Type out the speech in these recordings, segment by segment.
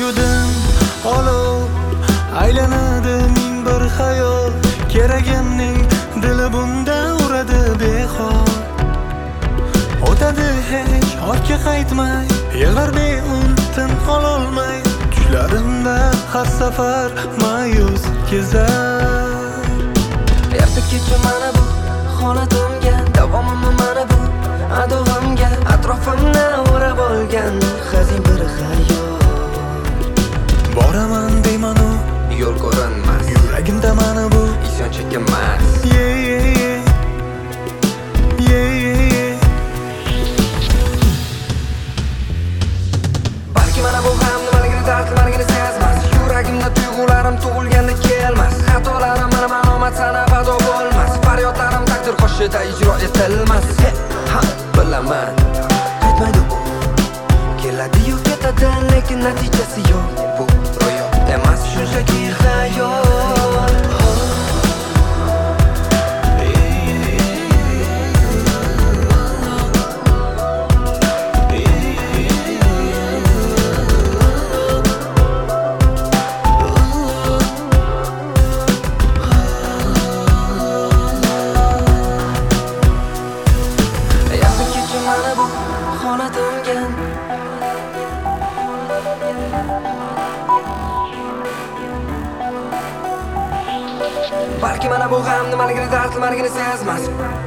vujudim olov, aylanadi ming bir xayol. Keragimning dili bunda uradi behol. O'tadi hech ortga qaytmay, yig'lar beuntin ololmay. Tushlarimda har safar ma'yus kezar. Erta kecha mana bu holatimga, davomim mana bu adog'imga. Atrofimni o'rab olgan hazin bir xayol. Boraman deymanu, Yo'l ko'rinmas, yuragimda mana bu isyon chekilmas. Balki mana bu ham nimaligini ta'kidlarini sezmas. Yuragimda tuyg'ularim tug'ilganda kelmas. Xatolarim mana ma'lumot sanab ado bo'lmas. Faryodlarim taqdir qo'shida ijro etilmas. Ha, bilaman, qaytmaydi u. Keladi-yu ketadi, lekin natijasi yo'q. Bu ro'yo emas, shunchaki xayol. Mana bu holatimga, balki mana bu ham nimaligini dard qilmaligini sezmas.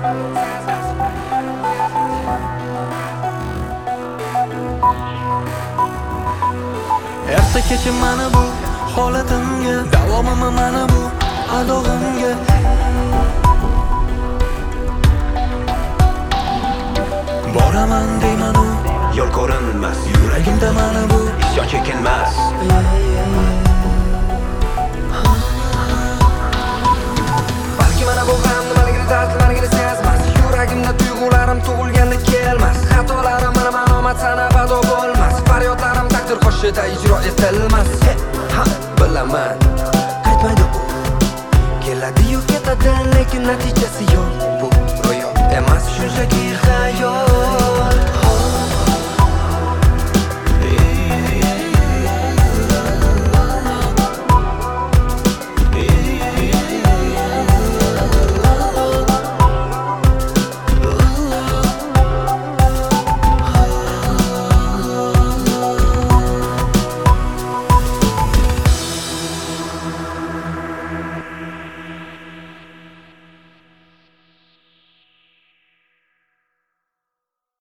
Erta kecha mana bu holatimga, davomim mana bu adog'imga. Boraman deymanu, yo'l ko'rinmas, yuragimda mana bu isyon chekilmas. Balki mana bu ham nimaligini dard qilmaligini sezmas. Yuragimda tuyg'ularim tug'ilganda kelmas. Xatolarim mana ma'lumot sanab ado bo'lmas. Faryodlarim taqdir qo'shida ijro etilmas. Ha, bilaman, qaytmaydi u. Keladi-yu ketadi, lekin natijasi yo'q. Bu ro'yo emas, shunchaki xayol.